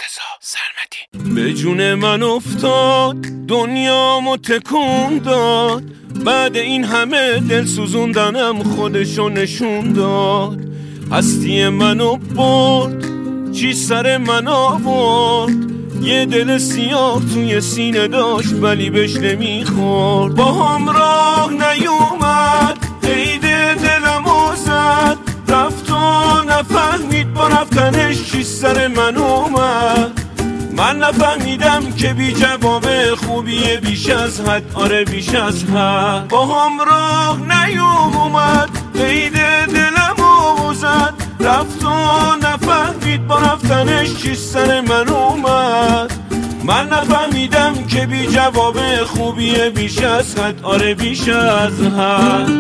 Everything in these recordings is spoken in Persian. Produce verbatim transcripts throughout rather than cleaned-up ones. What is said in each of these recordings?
رضا سرمدی. به جون من افتاد دنیامو تکون داد، بعد این همه دل سوزوندنم خودشو نشون داد. هستی منو برد چی سر من آورد، یه دل سیاه توی سینه داشت ولی بهش نمیخورد. با هم راه نیومد عید دلمو زد، رفت و نفهمید با رفتنش چی سر من اومد. من نفهمیدم که بی جواب خوبیه بیش از حد، آره بیش از حد. با هم راه نیومد عید دلمو زد، رفت و نفهمید با رفتنش چی سر من اومد. من نفهمیدم که بی جواب خوبیه بیش از حد، آره بیش از حد.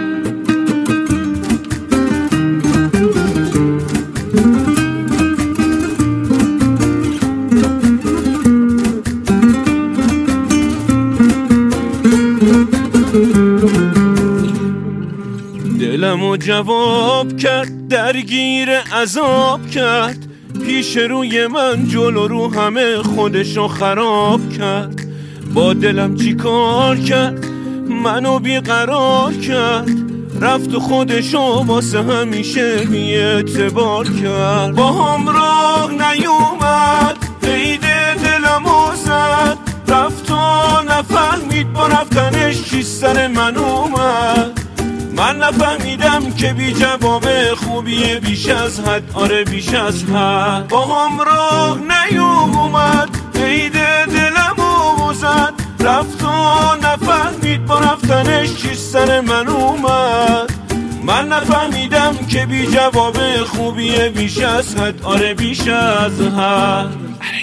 دلمو جواب کرد درگیر عذاب کرد، پیش روی من جلو رو همه خودشو خراب کرد. با دلم چی کار کرد منو بیقرار کرد، رفت و خودشو واسه همیشه بی اعتبار کرد. با هم راه نیومد عید دلمو زد، رفت و نفهمید با رفتنش چی سر من اومد. من نفهمیدم که بی جواب خوبیه بیش از حد، آره بیش از حد. با هم راه نیومد عید دلمو زد، رفت و نفهمید با رفتنش چی سر من اومد. من نفهمیدم که بی جواب خوبیه بیش از حد، آره بیش از حد.